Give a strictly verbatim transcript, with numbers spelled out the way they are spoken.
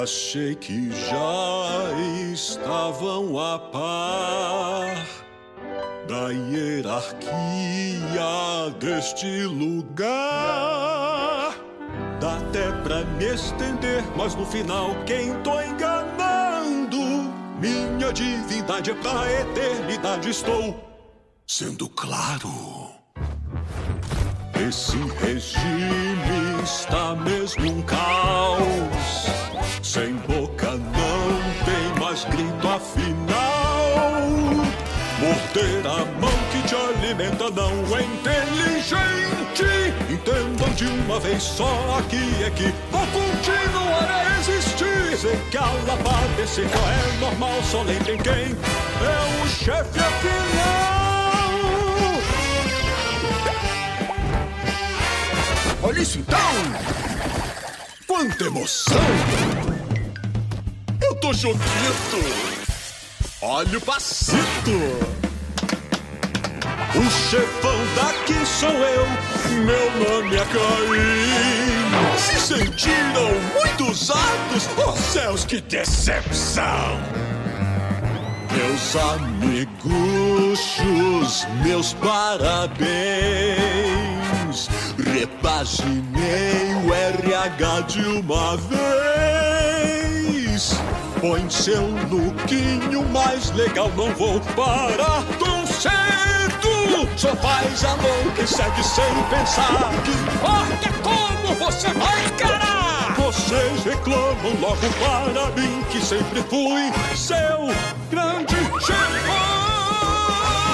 Achei que já estavam a par da hierarquia deste lugar. Dá até pra me estender, mas no final quem tô enganando? Minha divindade é pra eternidade, estou sendo claro. Esse regime está mesmo um caos. Sem boca não tem mais grito afinal. Morder a mão que te alimenta não é inteligente. Entendam de uma vez só, aqui é que vou continuar a existir. Dizer que a padecer é normal, só lembrem quem é o chefe afinal. Olha isso então! Quanta emoção! Eu tô choquito! Olha o passito! O chefão daqui sou eu, meu nome é Caim. Se sentiram muito usados? Oh céus, que decepção! Meus amiguchos, meus parabéns. Repaginei o R H de uma vez. Põe seu lookinho mais legal, não vou parar tão cedo. Só faz amor que segue sem pensar. Que importa como você vai encarar. Vocês reclamam logo para mim que sempre fui seu grande chefão.